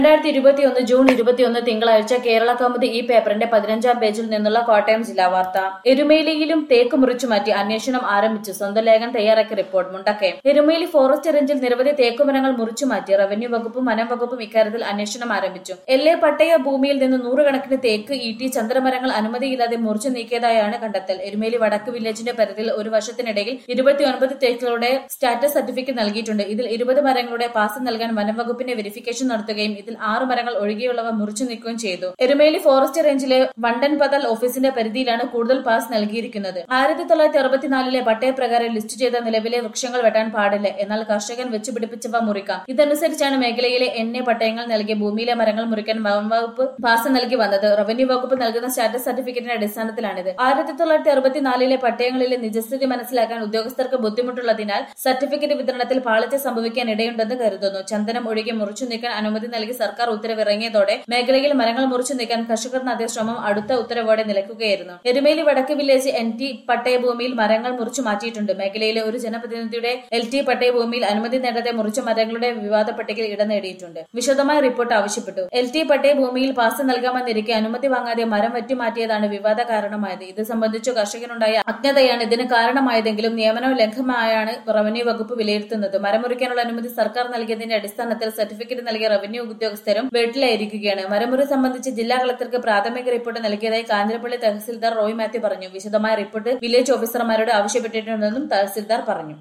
2021 June 21 തിങ്കളാഴ്ച കേരള കൗമുദി ഈ പേപ്പറിന്റെ 15-ാം പേജിൽ നിന്നുള്ള കോട്ടയം ജില്ലാ വാർത്ത. എരുമേലിയിലും തേക്ക് മുറിച്ചുമാറ്റി അന്വേഷണം ആരംഭിച്ചു. സ്വന്തം ലേഖൻ തയ്യാറാക്കിയ റിപ്പോർട്ട്. മുണ്ടക്കയം. എരുമേലി ഫോറസ്റ്റ് റേഞ്ചിൽ നിരവധി തേക്കുമരങ്ങൾ മുറിച്ചുമാറ്റി. റവന്യൂ വകുപ്പും വനം വകുപ്പും ഇക്കാര്യത്തിൽ അന്വേഷണം ആരംഭിച്ചു. എൽഎ പട്ടയ ഭൂമിയിൽ നിന്ന് നൂറുകണക്കിന് തേക്ക്, ഈട്ടി, ചന്ദ്രമരങ്ങൾ അനുമതിയില്ലാതെ മുറിച്ചു നീക്കിയതായാണ് കണ്ടെത്തൽ. എരുമേലി വടക്ക് വില്ലേജിന്റെ പരിധിയിൽ ഒരു വർഷത്തിനിടയിൽ 29 തേക്കുകളുടെ സ്റ്റാറ്റസ് സർട്ടിഫിക്കറ്റ് നൽകിയിട്ടുണ്ട്. ഇതിൽ 20 മരങ്ങളുടെ പാസ് നൽകാൻ വനം വകുപ്പിന്റെ വെരിഫിക്കേഷൻ നടത്തുകയും ഇതിൽ 6 മരങ്ങൾ ഒഴികെയുള്ളവ മുറിച്ചു നീക്കുകയും ചെയ്തു. എരുമേലി ഫോറസ്റ്റ് റേഞ്ചിലെ വണ്ടൻപതൽ ഓഫീസിന്റെ പരിധിയിലാണ് കൂടുതൽ പാസ് നൽകിയിരിക്കുന്നത്. 1964 പട്ടയപ്രകാരം ലിസ്റ്റ് ചെയ്ത നിലവിലെ വൃക്ഷങ്ങൾ വെട്ടാൻ പാടില്ല. എന്നാൽ കർഷകൻ വെച്ചുപിടിപ്പിച്ചവ മുറിക്കാം. ഇതനുസരിച്ചാണ് മേഖലയിലെ എൻഎ പട്ടയങ്ങൾ നൽകിയ ഭൂമിയിലെ മരങ്ങൾ മുറിക്കാൻ വനം വകുപ്പ് പാസ് നൽകി വന്നത്. റവന്യൂ വകുപ്പ് നൽകുന്ന സ്റ്റാറ്റസ് സർട്ടിഫിക്കറ്റിന്റെ അടിസ്ഥാനത്തിലാണിത്. 1964 പട്ടയങ്ങളിലെ നിജസ്ഥിതി മനസ്സിലാക്കാൻ ഉദ്യോഗസ്ഥർക്ക് ബുദ്ധിമുട്ടുള്ളതിനാൽ സർട്ടിഫിക്കറ്റ് വിതരണത്തിൽ പാളിച്ച സംഭവിക്കാൻ ഇടയുണ്ടെന്ന് കരുതുന്നു. ചന്ദനം ഒഴികെ മുറിച്ചു നീക്കാൻ അനുമതി നൽകി സർക്കാർ ഉത്തരവിറങ്ങിയതോടെ മേഖലയിൽ മരങ്ങൾ മുറിച്ചു നീക്കാൻ കർഷകർ നടത്തിയ ശ്രമം അടുത്ത ഉത്തരവോടെ നിലയ്ക്കുകയായിരുന്നു. എരുമേലി വടക്ക് വില്ലേജ് എൻടി പട്ടയഭൂമിയിൽ മരങ്ങൾ മുറിച്ചു മാറ്റിയിട്ടുണ്ട്. മേഖലയിലെ ഒരു ജനപ്രതിനിധിയുടെ എൽടി പട്ടയഭൂമിയിൽ അനുമതി നേടാതെ മുറിച്ച മരങ്ങളുടെ വിവാദ പട്ടികയിൽ ഇടം നേടിയിട്ടുണ്ട്. വിശദമായ റിപ്പോർട്ട് ആവശ്യപ്പെട്ടു. എൽടി പട്ടയഭൂമിയിൽ പാസ് നൽകാമെന്നിരിക്കെ അനുമതി വാങ്ങാതെ മരം വെട്ടിമാറ്റിയതാണ് വിവാദ കാരണമായത്. ഇത് സംബന്ധിച്ചു കർഷകനുണ്ടായ അജ്ഞതയാണ് ഇതിന് കാരണമായതെങ്കിലും നിയമന ലംഘനമായാണ് റവന്യൂ വകുപ്പ് വിലയിരുത്തുന്നത്. മരം മുറിക്കാനുള്ള അനുമതി സർക്കാർ നൽകിയതിന്റെ അടിസ്ഥാനത്തിൽ സർട്ടിഫിക്കറ്റ് നൽകിയ റവന്യൂ ഉദ്യോഗസ്ഥരും വീട്ടിലായിരിക്കുകയാണ്. മരമുറി സംബന്ധിച്ച് ജില്ലാ കളക്ടർക്ക് പ്രാഥമിക റിപ്പോർട്ട് നൽകിയതായി കാഞ്ഞിരപ്പള്ളി തഹസിൽദാർ റോയ് മാത്യു പറഞ്ഞു. വിശദമായ റിപ്പോർട്ട് വില്ലേജ് ഓഫീസർമാരോട് ആവശ്യപ്പെട്ടിട്ടുണ്ടെന്നും തഹസിൽദാർ പറഞ്ഞു.